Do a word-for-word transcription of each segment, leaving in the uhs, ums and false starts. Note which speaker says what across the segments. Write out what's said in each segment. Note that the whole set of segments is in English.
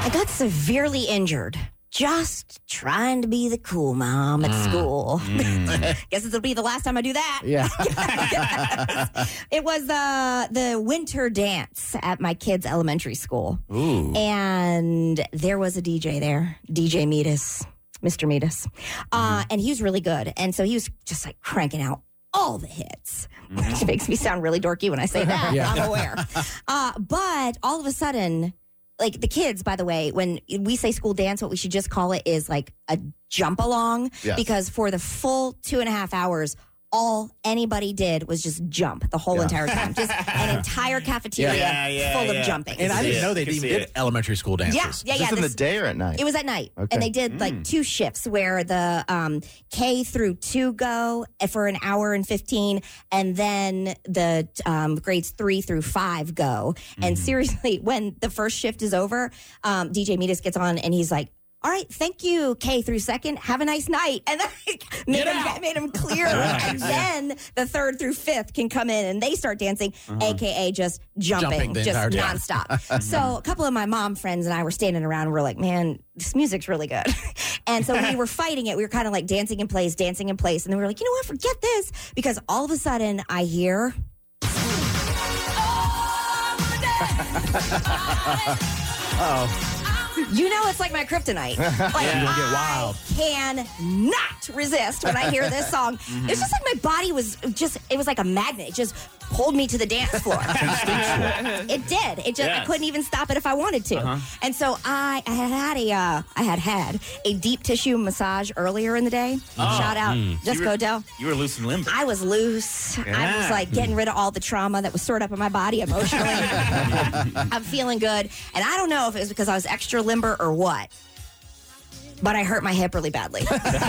Speaker 1: I got severely injured. Just trying to be the cool mom at mm. school. Mm. Guess this will be the last time I do that.
Speaker 2: Yeah.
Speaker 1: It was uh, the winter dance at my kids' elementary school.
Speaker 2: Ooh.
Speaker 1: And there was a D J there, D J Metis, Mister Metis. Uh, mm-hmm. And he was really good. And so he was just like cranking out all the hits, mm-hmm. which makes me sound really dorky when I say that. Yeah. I'm aware. Uh, but all of a sudden, like the kids, by the way, when we say school dance, what we should just call it is like a jump along. Yes. Because for the full two and a half hours, all anybody did was just jump the whole yeah. entire time. Just an entire cafeteria
Speaker 3: yeah, yeah,
Speaker 1: full
Speaker 3: yeah.
Speaker 1: of jumping.
Speaker 2: And I didn't know they even did it. elementary school dances.
Speaker 1: Yeah, yeah,
Speaker 4: Is
Speaker 1: yeah.
Speaker 4: this in
Speaker 1: this,
Speaker 4: the day or at night?
Speaker 1: It was at night.
Speaker 4: Okay.
Speaker 1: And they did
Speaker 3: Mm.
Speaker 1: like two shifts where the um, K through two go for an hour and fifteen, and then the um, grades three through five go. Mm. And seriously, when the first shift is over, um, D J Metis gets on and he's like, all right, thank you, K through second. Have a nice night. And then made him, made him clear. And then the third through fifth can come in and they start dancing, uh-huh. a k a just jumping,
Speaker 2: jumping
Speaker 1: just nonstop. So a couple of my mom friends and I were standing around and we're like, man, this music's really good. And so we were fighting it. We were kind of like dancing in place, dancing in place. And then we were like, you know what, forget this. Because all of a sudden I hear...
Speaker 2: Oh.
Speaker 1: You know it's like my kryptonite. Like,
Speaker 2: yeah. You're gonna get
Speaker 1: I
Speaker 2: wild.
Speaker 1: cannot resist when I hear this song. Mm-hmm. It's just like my body was just, it was like a magnet. It just pulled me to the dance floor. It did. It just, yes. I couldn't even stop it if I wanted to. Uh-huh. And so I, I had had a, uh, I had had a deep tissue massage earlier in the day. Oh. Shout out, mm. Jessica
Speaker 3: you were,
Speaker 1: Odell.
Speaker 3: You were loose and limber.
Speaker 1: I was loose. Yeah. I was like getting rid of all the trauma that was stored up in my body emotionally. I'm feeling good. And I don't know if it was because I was extra limber or what, but I hurt my hip really badly.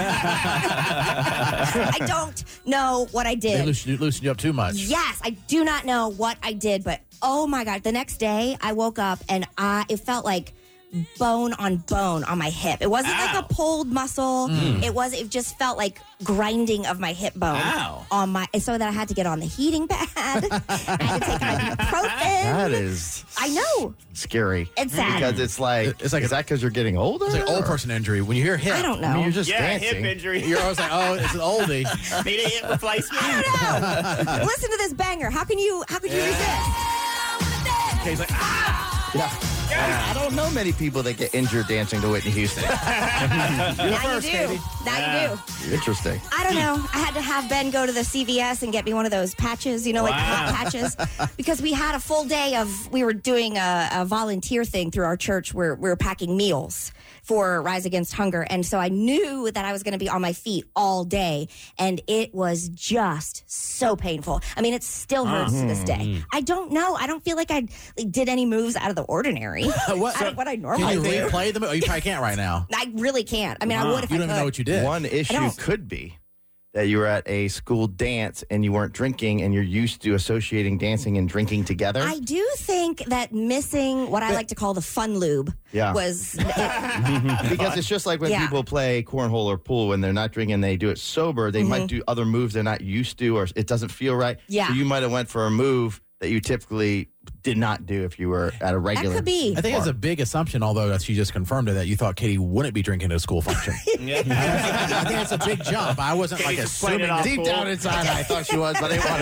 Speaker 1: I don't know what I did.
Speaker 2: They loosened, loosened you up too much.
Speaker 1: Yes, I do not know what I did, but oh my God, the next day I woke up and I, it felt like bone on bone on my hip. It wasn't Ow. like a pulled muscle. Mm. It was. It just felt like grinding of my hip bone
Speaker 3: Ow.
Speaker 1: on my. And so that I had to get on the heating pad. I had to take ibuprofen.
Speaker 4: That is.
Speaker 1: I know.
Speaker 4: Scary.
Speaker 1: It's sad
Speaker 4: because it's like.
Speaker 2: It's like
Speaker 4: is that because you're getting older?
Speaker 2: It's like old person injury. When you hear hip,
Speaker 1: I don't know.
Speaker 4: I mean, you're just
Speaker 3: yeah,
Speaker 4: dancing.
Speaker 3: hip injury.
Speaker 2: You're always like, oh, it's an oldie.
Speaker 3: Need a hip replacement.
Speaker 1: I don't know. Listen to this banger. How can you? How could you
Speaker 3: yeah.
Speaker 1: resist?
Speaker 2: Okay, he's like, ah.
Speaker 4: Yeah. Yeah. I don't know many people that get injured dancing to Whitney Houston.
Speaker 1: Now
Speaker 2: first,
Speaker 1: you do.
Speaker 2: Katie.
Speaker 1: Now
Speaker 3: Yeah.
Speaker 1: you do.
Speaker 4: Interesting.
Speaker 1: I don't know. I had to have Ben go to the C V S and get me one of those patches, you know, like
Speaker 3: Wow.
Speaker 1: hot patches, because we had a full day of, we were doing a, a volunteer thing through our church where we were packing meals for Rise Against Hunger. And so I knew that I was going to be on my feet all day. And it was just so painful. I mean, it still hurts uh, to this day. I don't know. I don't feel like I like, did any moves out of the ordinary.
Speaker 2: what,
Speaker 1: out of what I normally
Speaker 2: can you
Speaker 1: do.
Speaker 2: replay them? Oh, you probably can't right now.
Speaker 1: I really can't. I mean,
Speaker 2: uh,
Speaker 1: I would if
Speaker 2: you
Speaker 1: I
Speaker 2: don't
Speaker 1: could.
Speaker 2: even know what you did.
Speaker 4: One issue
Speaker 1: don't.
Speaker 4: could be that you were at a school dance and you weren't drinking and you're used to associating dancing and drinking together.
Speaker 1: I do think that missing what I like to call the fun lube
Speaker 4: Yeah.
Speaker 1: was... It,
Speaker 4: because it's just like when
Speaker 1: Yeah.
Speaker 4: people play cornhole or pool, when they're not drinking, they do it sober, they
Speaker 1: Mm-hmm.
Speaker 4: might do other moves they're not used to, or it doesn't feel right.
Speaker 1: Yeah.
Speaker 4: So you might have went for a move that you typically did not do if you were at a regular.
Speaker 1: that could be.
Speaker 2: I think it's a big assumption, although that she just confirmed it, that you thought Katie wouldn't be drinking at a school function.
Speaker 3: Yeah.
Speaker 2: I think it's a big jump. I wasn't
Speaker 3: Katie
Speaker 2: like
Speaker 3: just played it
Speaker 2: assuming
Speaker 3: off
Speaker 4: Deep
Speaker 3: cool.
Speaker 4: down inside, I thought she was, but I didn't want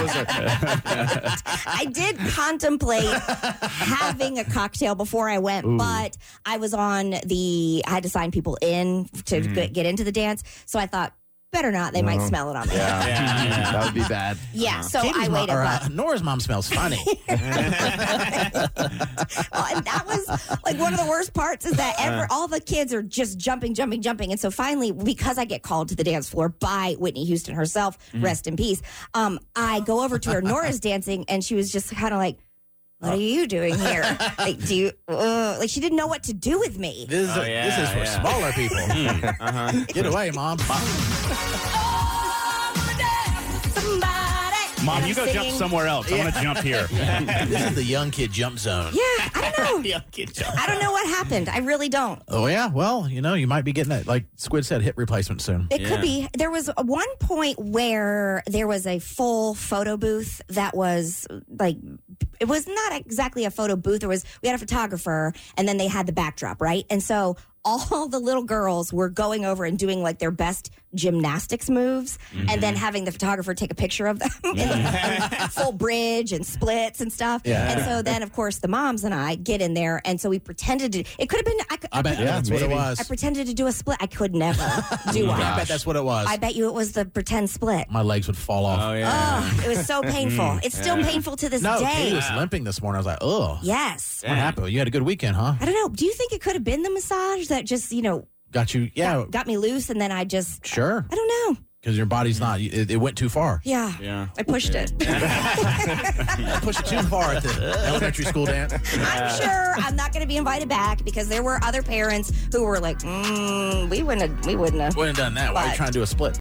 Speaker 4: to expose her.
Speaker 1: I did contemplate having a cocktail before I went,
Speaker 4: Ooh.
Speaker 1: but I was on the... I had to sign people in to
Speaker 3: Mm-hmm.
Speaker 1: get, get into the dance, so I thought, better not. They might smell it on me.
Speaker 4: Yeah.
Speaker 3: Yeah, yeah.
Speaker 4: That would be bad.
Speaker 1: Yeah, so
Speaker 2: Katie's
Speaker 1: I
Speaker 2: mom,
Speaker 1: waited.
Speaker 2: or, uh,
Speaker 1: but,
Speaker 2: Nora's mom smells funny.
Speaker 1: well, and that was like one of the worst parts is that ever, all the kids are just jumping, jumping, jumping. And so finally, because I get called to the dance floor by Whitney Houston herself, rest in peace, um, I go over to her. Nora's dancing, and she was just kind of like, what are you doing here? Like, do you, uh, like, she didn't know what to do with me.
Speaker 2: This is,
Speaker 3: Oh,
Speaker 2: a-
Speaker 3: yeah,
Speaker 2: this is for
Speaker 3: yeah.
Speaker 2: smaller people.
Speaker 3: Uh-huh.
Speaker 2: Get away, Mom.
Speaker 1: Somebody.
Speaker 3: Mom,
Speaker 1: And
Speaker 3: you
Speaker 1: I'm
Speaker 3: go jump
Speaker 1: singing-
Speaker 3: somewhere else. I want to jump here.
Speaker 2: This is the young kid jump zone.
Speaker 1: Yeah, I don't know. know.
Speaker 3: Yeah, get your-
Speaker 1: I don't know what happened. I really don't.
Speaker 2: Oh, yeah. Well, you know, you might be getting that, like Squid said, hip replacement soon.
Speaker 1: It
Speaker 3: Yeah.
Speaker 1: could be. There was one point where there was a full photo booth that was like, it was not exactly a photo booth. There was, we had a photographer and then they had the backdrop, right? And so all the little girls were going over and doing like their best gymnastics moves
Speaker 2: Mm-hmm.
Speaker 1: and then having the photographer take a picture of them in full bridge and splits and stuff.
Speaker 2: Yeah.
Speaker 1: And so then, of course, the moms and I get in there. And so we pretended to, it could have been, I, could,
Speaker 2: I bet
Speaker 4: Yeah,
Speaker 2: that's what it
Speaker 4: maybe.
Speaker 2: was.
Speaker 1: I pretended to do a split. I could never do one.
Speaker 2: I bet that's what it was.
Speaker 1: I bet you it was the pretend split.
Speaker 2: My legs would fall off.
Speaker 3: Oh, yeah.
Speaker 1: Oh, it was so painful. It's still painful to this
Speaker 2: No,
Speaker 1: day.
Speaker 2: Katie was limping this morning. I was like, oh.
Speaker 1: Yes.
Speaker 2: What happened? You had a good weekend, huh?
Speaker 1: I don't know. Do you think it could have been the massage that just, you know,
Speaker 2: Got you? Yeah,
Speaker 1: got, got me loose and then I just,
Speaker 2: sure.
Speaker 1: I don't know.
Speaker 2: Because your body's not, it, it went too far.
Speaker 1: Yeah.
Speaker 3: Yeah.
Speaker 1: I pushed it.
Speaker 2: I pushed it too far at the elementary school dance.
Speaker 1: I'm sure I'm not going to be invited back because there were other parents who were like, mm, we wouldn't have, we wouldn't have.
Speaker 2: Wouldn't have done that. Why are you
Speaker 1: But-
Speaker 2: trying to do a split?